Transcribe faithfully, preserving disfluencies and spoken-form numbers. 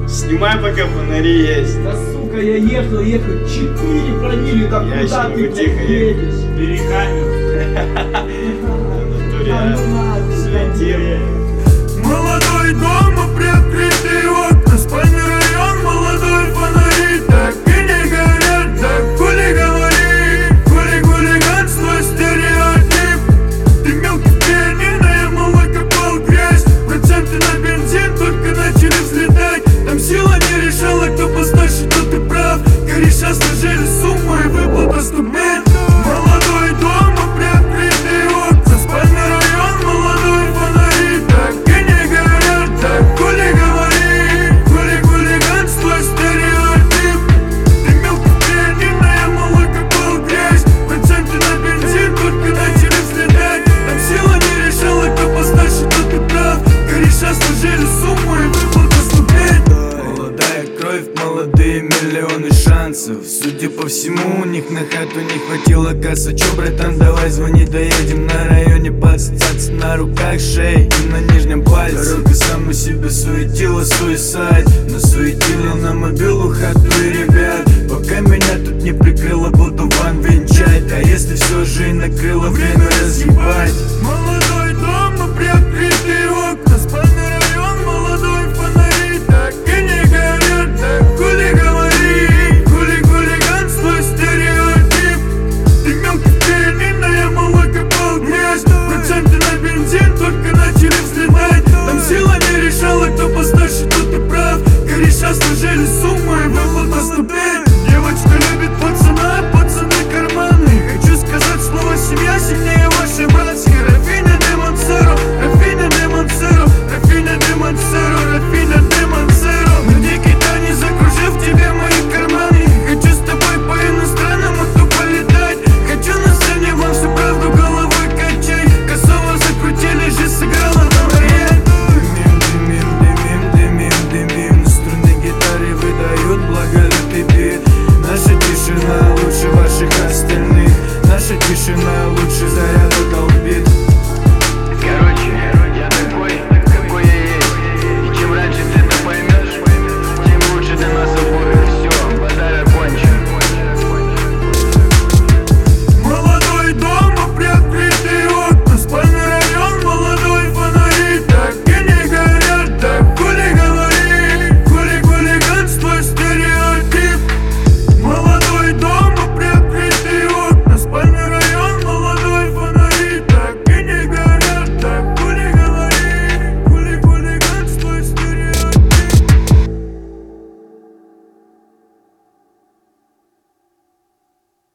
Снимай, пока фонари есть. Да сука, я ехал, ехал, четыре пробили, да Я куда еще ты, не блядь, тихо ехал. едешь? Бери камеру. А ну надо, Светил. Молодой дом и приоткрытые окна, спальный район, молодой фонари так и не горят, так хули говори, хули хулиганство, стереотип. Ты мелкий пианино, я малой копал грязь, проценты на бензин только начали взлетать. Там сила не решала, кто постарше, тот и прав. Кореша сложили сумму и выплат поступит. Молодой дом и приоткрытые окна, спальный район, молодой фонари так и не горят, так хули говори, хули хулиганство, стереотип. Ты мелкий пианино, я малой копал грязь, проценты на бензин только начали взлетать. Там сила не решала, кто постарше, тот и прав. Кореша сложили сумму и выплат поступит. Молодая кровь, молодые миллионы шансов. Судя по всему, у них на хату не хватило касса. Чё, братан, давай звони, доедем на районе по ассоциации. На руках шеи и на нижнем пальце. Дорога сама себя суетила, суисайд. Насуетила на мобилу хату и ребят. Пока меня тут не прикрыло, буду вам венчать. А если все же и накрыло, время разъебать. Молодой